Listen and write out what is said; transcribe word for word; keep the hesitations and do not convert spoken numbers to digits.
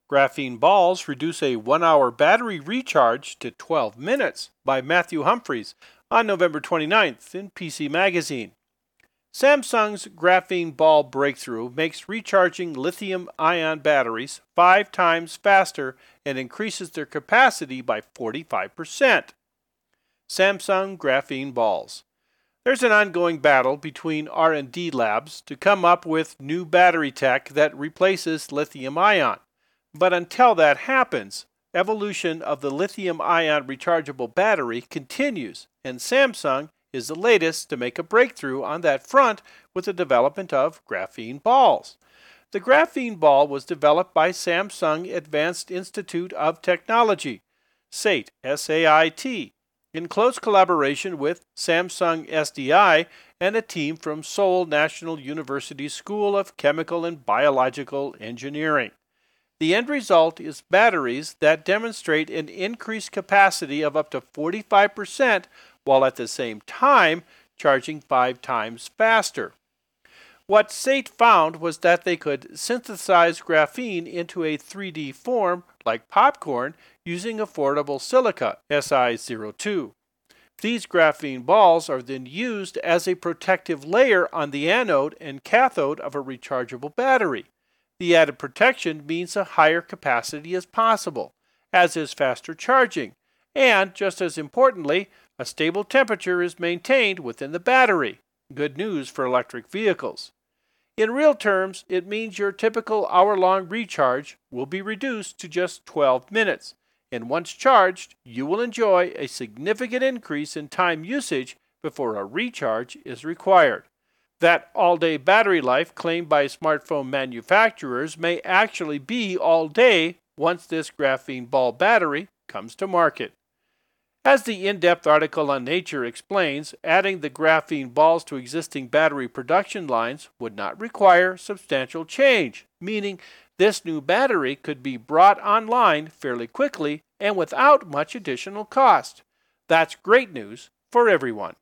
Graphene balls reduce a one-hour battery recharge to twelve minutes by Matthew Humphreys on November twenty-ninth in P C Magazine. Samsung's graphene ball breakthrough makes recharging lithium-ion batteries five times faster and increases their capacity by forty-five percent. Samsung graphene balls. There's an ongoing battle between R and D labs to come up with new battery tech that replaces lithium-ion. But until that happens, evolution of the lithium-ion rechargeable battery continues, and Samsung is the latest to make a breakthrough on that front with the development of graphene balls. The graphene ball was developed by Samsung Advanced Institute of Technology, SAIT, S A I T, in close collaboration with Samsung S D I and a team from Seoul National University School of Chemical and Biological Engineering. The end result is batteries that demonstrate an increased capacity of up to forty-five percent while at the same time charging five times faster. What SAIT found was that they could synthesize graphene into a three D form like popcorn using affordable silica, S I zero two. These graphene balls are then used as a protective layer on the anode and cathode of a rechargeable battery. The added protection means a higher capacity is possible, as is faster charging, and, just as importantly, a stable temperature is maintained within the battery. Good news for electric vehicles. In real terms, it means your typical hour-long recharge will be reduced to just twelve minutes, and once charged, you will enjoy a significant increase in time usage before a recharge is required. That all-day battery life claimed by smartphone manufacturers may actually be all day once this graphene ball battery comes to market. As the in-depth article on Nature explains, adding the graphene balls to existing battery production lines would not require substantial change, meaning this new battery could be brought online fairly quickly and without much additional cost. That's great news for everyone.